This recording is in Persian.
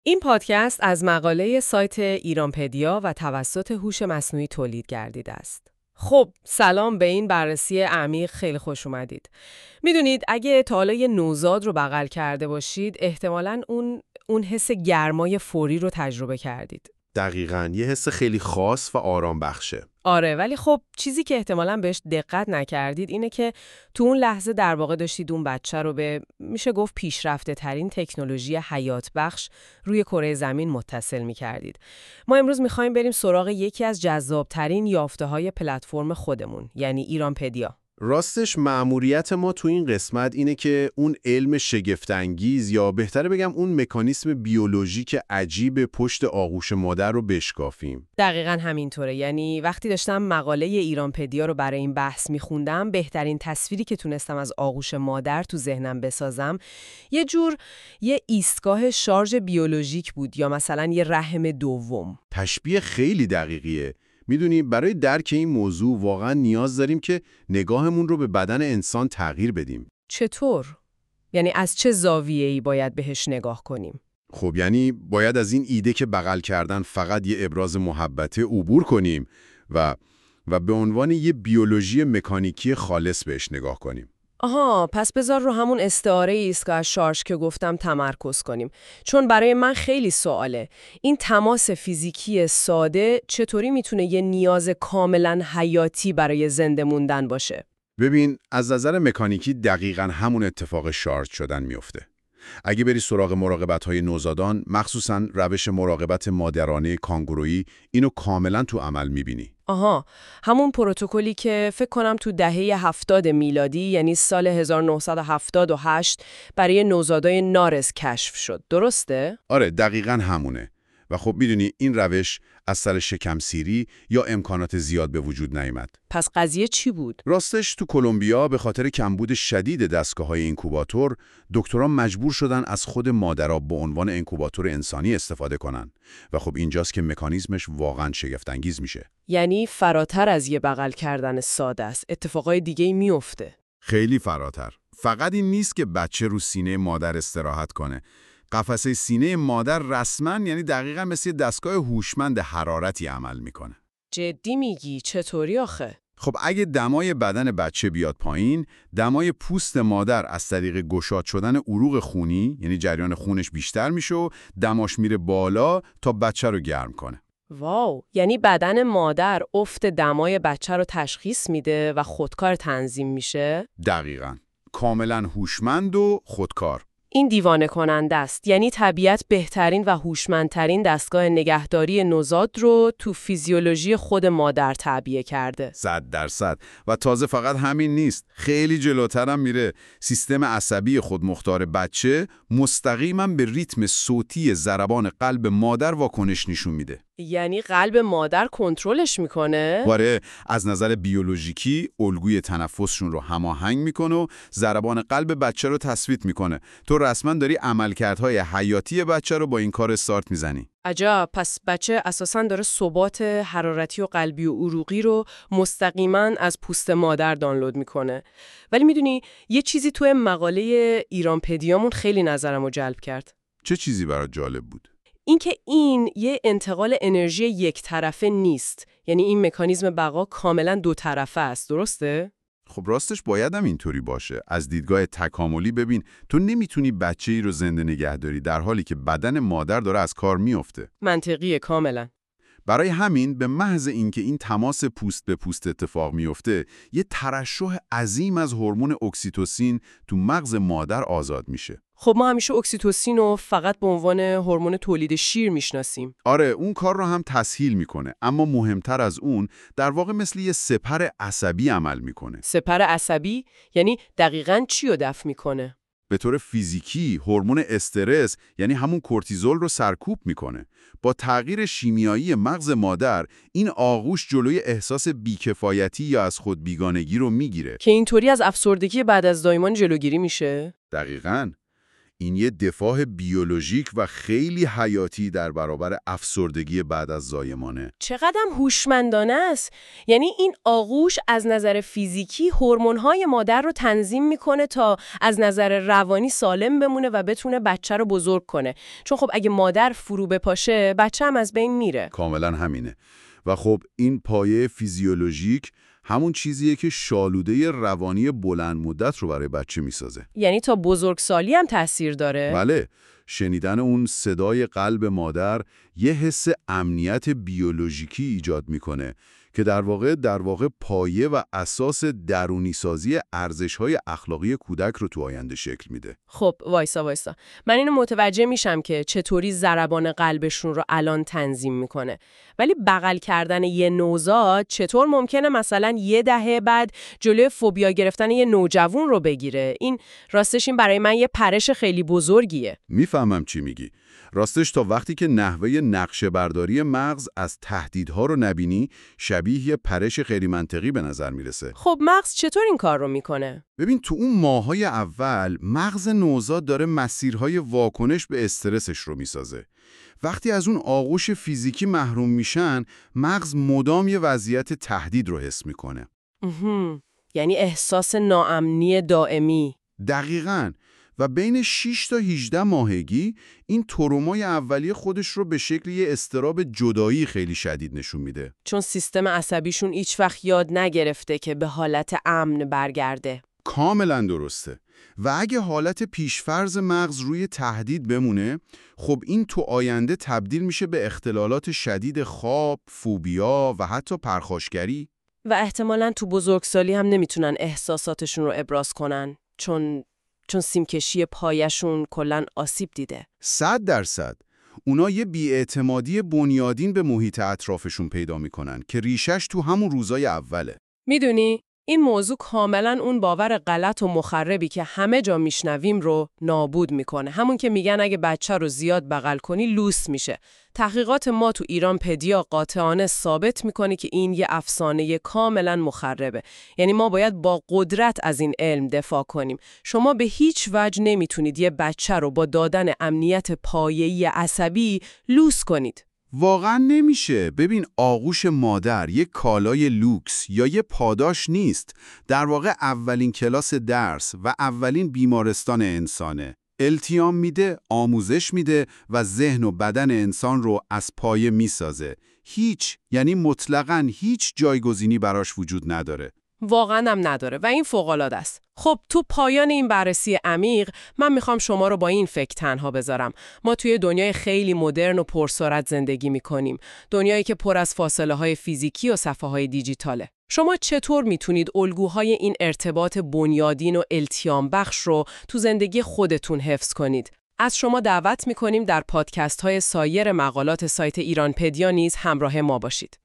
این پادکست از مقاله سایت ایرانپدیا و توسط هوش مصنوعی تولید گردیده است. خب، سلام، به این بررسی عمیق خیلی خوش اومدید. میدونید اگه تا حالا یه نوزاد رو بغل کرده باشید، احتمالاً اون حس گرمای فوری رو تجربه کردید. دقیقاً یه حس خیلی خاص و آرام بخشه. آره، ولی خب چیزی که احتمالاً بهش دقت نکردید اینه که تو اون لحظه در واقع داشتید اون بچه رو به میشه گفت پیشرفته ترین تکنولوژی حیات بخش روی کره زمین متصل می‌کردید. ما امروز می‌خوایم بریم سراغ یکی از جذاب‌ترین یافته‌های پلتفرم خودمون، یعنی ایرانپدیا. راستش مأموریت ما تو این قسمت اینه که اون علم شگفت‌انگیز یا بهتره بگم اون مکانیسم بیولوژیک عجیب پشت آغوش مادر رو بشکافیم. دقیقاً همینطوره. یعنی وقتی داشتم مقاله ایرانپدیا رو برای این بحث می‌خوندم، بهترین تصویری که تونستم از آغوش مادر تو ذهنم بسازم، یه ایستگاه شارژ بیولوژیک بود یا مثلا یه رحم دوم. تشبیه خیلی دقیقیه. میدونی برای درک این موضوع واقعا نیاز داریم که نگاهمون رو به بدن انسان تغییر بدیم. چطور؟ یعنی از چه زاویه‌ای باید بهش نگاه کنیم؟ خب یعنی باید از این ایده که بغل کردن فقط یه ابراز محبته عبور کنیم و به عنوان یه بیولوژی مکانیکی خالص بهش نگاه کنیم. آها، پس بذار رو همون استعاره ایستگاه شارژ که گفتم تمرکز کنیم. چون برای من خیلی سواله. این تماس فیزیکی ساده چطوری میتونه یه نیاز کاملا حیاتی برای زنده موندن باشه؟ ببین، از نظر مکانیکی دقیقاً همون اتفاق شارژ شدن میفته. اگه بری سراغ مراقبت‌های نوزادان، مخصوصاً روش مراقبت مادرانه کانگورویی، اینو کاملاً تو عمل می‌بینی. آها، همون پروتکلی که فکر کنم تو دهه 70 میلادی، یعنی سال 1978 برای نوزادای نارس کشف شد. درسته؟ آره، دقیقاً همونه. و خب میدونی این روش از سر شکمسیری یا امکانات زیاد به وجود نیامد. پس قضیه چی بود؟ راستش تو کلمبیا به خاطر کمبود شدید دستگاه‌های اینکوباتور، دکتران مجبور شدن از خود مادرها به عنوان اینکوباتور انسانی استفاده کنن. و خب اینجاست که مکانیزمش واقعاً شگفت‌انگیز میشه. یعنی فراتر از یه بغل کردن ساده است، اتفاقای دیگه‌ای میفته. خیلی فراتر. فقط این نیست که بچه رو سینه مادر استراحت کنه. قفسه سینه مادر رسما یعنی دقیقاً مثل دستگاه هوشمند حرارتی عمل میکنه. جدی میگی؟ چطوری آخه؟ خب اگه دمای بدن بچه بیاد پایین، دمای پوست مادر از طریق گشاد شدن عروق خونی، یعنی جریان خونش بیشتر میشه و دماش میره بالا تا بچه رو گرم کنه. واو، یعنی بدن مادر افت دمای بچه رو تشخیص میده و خودکار تنظیم میشه؟ دقیقاً. کاملاً هوشمند و خودکار. این دیوانه کننده است. یعنی طبیعت بهترین و هوشمندترین دستگاه نگهداری نوزاد رو تو فیزیولوژی خود مادر تعبیه کرده. 100%. و تازه فقط همین نیست. خیلی جلوتر هم میره. سیستم عصبی خودمختار بچه مستقیما به ریتم صوتی ضربان قلب مادر واکنش نشون میده. یعنی قلب مادر کنترلش میکنه؟ واره، از نظر بیولوژیکی الگوی تنفسشون رو هماهنگ میکنه و ضربان قلب بچه رو تثبیت میکنه. تو رسما داری عملکردهای حیاتی بچه رو با این کار استارت میزنی. عجب، پس بچه اساساً داره ثبات حرارتی و قلبی و عروقی رو مستقیما از پوست مادر دانلود میکنه. ولی میدونی یه چیزی توی مقاله ایرانپدیامون خیلی نظرمو جلب کرد. چه چیزی برات جالب بود؟ اینکه این یه انتقال انرژی یک طرفه نیست. یعنی این مکانیزم بقا کاملا دو طرفه است. درسته؟ خب راستش باید هم اینطوری باشه. از دیدگاه تکاملی ببین، تو نمیتونی بچه‌ای رو زنده نگه داری در حالی که بدن مادر داره از کار میفته. منطقیه کاملا. برای همین به محض اینکه این تماس پوست به پوست اتفاق میفته، یه ترشح عظیم از هورمون اکسیتوسین تو مغز مادر آزاد میشه. خب ما همیشه اکسیتوسین رو فقط به عنوان هورمون تولید شیر میشناسیم. آره، اون کار رو هم تسهیل میکنه، اما مهمتر از اون در واقع مثل یه سپر عصبی عمل میکنه. سپر عصبی یعنی دقیقاً چی رو دفع میکنه؟ به طور فیزیکی هورمون استرس یعنی همون کورتیزول رو سرکوب میکنه. با تغییر شیمیایی مغز مادر، این آغوش جلوی احساس بیکفایتی یا از خود بیگانگی رو میگیره. که اینطوری از افسردگی بعد از زایمان جلوگیری میشه؟ دقیقاً. این یه دفاع بیولوژیک و خیلی حیاتی در برابر افسردگی بعد از زایمانه. چقدرم هوشمندانه است. یعنی این آغوش از نظر فیزیکی هورمون‌های مادر رو تنظیم میکنه تا از نظر روانی سالم بمونه و بتونه بچه رو بزرگ کنه. چون خب اگه مادر فرو بپاشه، بچه هم از بین میره. کاملا همینه. و خب این پایه فیزیولوژیک همون چیزیه که شالوده روانی بلند مدت رو برای بچه میسازه. یعنی تا بزرگسالی هم تأثیر داره؟ بله، شنیدن اون صدای قلب مادر یه حس امنیت بیولوژیکی ایجاد میکنه که در واقع پایه و اساس درونی سازی ارزش‌های اخلاقی کودک رو تو آینده شکل میده. خب وایسا. من اینو متوجه میشم که چطوری ضربان قلبشون رو الان تنظیم میکنه. ولی بغل کردن یه نوزاد چطور ممکنه مثلا 10 دهه بعد جلوی فوبیا گرفتن یه نوجوان رو بگیره؟ این راستش این برای من یه پرش خیلی بزرگیه. میفهمم چی میگی. راستش تا وقتی که نحوه نقشه برداری مغز از تهدیدها رو نبینی، شبیه یه پرش غیر منطقی به نظر میرسه. خب مغز چطور این کار رو میکنه؟ ببین، تو اون ماهای اول مغز نوزاد داره مسیرهای واکنش به استرسش رو میسازه. وقتی از اون آغوش فیزیکی محروم میشن، مغز مدام یه وضعیت تهدید رو حس میکنه. یعنی احساس ناامنی دائمی. دقیقاً. و بین 6 تا 18 ماهگی این ترومای اولیه خودش رو به شکل یه اضطراب جدایی خیلی شدید نشون میده. چون سیستم عصبیشون هیچ وقت یاد نگرفته که به حالت امن برگرده. کاملا درسته. و اگه حالت پیشفرض مغز روی تهدید بمونه، خب این تو آینده تبدیل میشه به اختلالات شدید خواب، فوبیا و حتی پرخاشگری. و احتمالاً تو بزرگسالی هم نمیتونن احساساتشون رو ابراز کنن چون سیمکشی پایشون کلاً آسیب دیده. 100%. اونا یه بی‌اعتمادی بنیادین به محیط اطرافشون پیدا میکنن که ریشش تو همون روزای اوله. میدونی؟ این موضوع کاملاً اون باور غلط و مخربی که همه جا میشنویم رو نابود میکنه. همون که میگن اگه بچه رو زیاد بغل کنی لوس میشه. تحقیقات ما تو ایران پدیا قاطعانه ثابت میکنه که این یه افسانه کاملاً مخربه. یعنی ما باید با قدرت از این علم دفاع کنیم. شما به هیچ وجه نمیتونید یه بچه رو با دادن امنیت پایه‌ای عصبی لوس کنید. واقعا نمیشه. ببین، آغوش مادر یک کالای لوکس یا یه پاداش نیست. در واقع اولین کلاس درس و اولین بیمارستان انسانه. التیام میده، آموزش میده و ذهن و بدن انسان رو از پایه میسازه. یعنی مطلقاً هیچ جایگزینی براش وجود نداره. واقعا هم نداره و این فوق‌العاده است. خب تو پایان این بررسی عمیق من میخوام شما رو با این فکر تنها بذارم. ما توی دنیای خیلی مدرن و پرسرعت زندگی میکنیم. دنیایی که پر از فاصله‌های فیزیکی و صفحه‌های دیجیتاله. شما چطور میتونید الگوهای این ارتباط بنیادین و التیام بخش رو تو زندگی خودتون حفظ کنید؟ از شما دعوت میکنیم در پادکست‌های سایر مقالات سایت ایرانپدیا نیز همراه ما باشید.